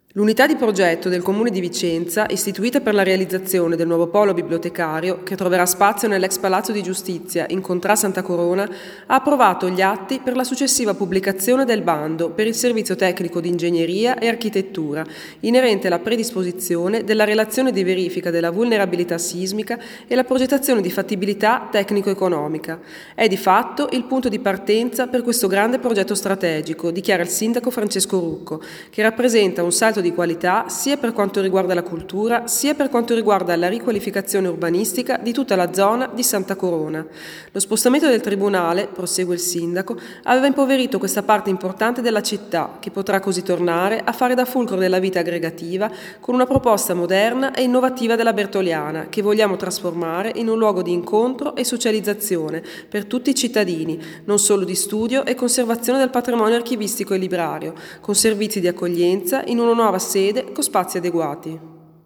L'unità di progetto del Comune di Vicenza, istituita per la realizzazione del nuovo polo bibliotecario, che troverà spazio nell'ex Palazzo di Giustizia in Contrada Santa Corona, ha approvato gli atti per la successiva pubblicazione del bando per il servizio tecnico di ingegneria e architettura, inerente alla predisposizione della relazione di verifica della vulnerabilità sismica e la progettazione di fattibilità tecnico-economica. È di fatto il punto di partenza per questo grande progetto strategico, dichiara il sindaco Francesco Rucco, che rappresenta un salto di qualità sia per quanto riguarda la cultura, sia per quanto riguarda la riqualificazione urbanistica di tutta la zona di Santa Corona. Lo spostamento del tribunale, prosegue il sindaco, aveva impoverito questa parte importante della città, che potrà così tornare a fare da fulcro della vita aggregativa con una proposta moderna e innovativa della Bertoliana, che vogliamo trasformare in un luogo di incontro e socializzazione per tutti i cittadini, non solo di studio e conservazione del patrimonio archivistico e librario, con servizi di accoglienza in una nuova sede con spazi adeguati.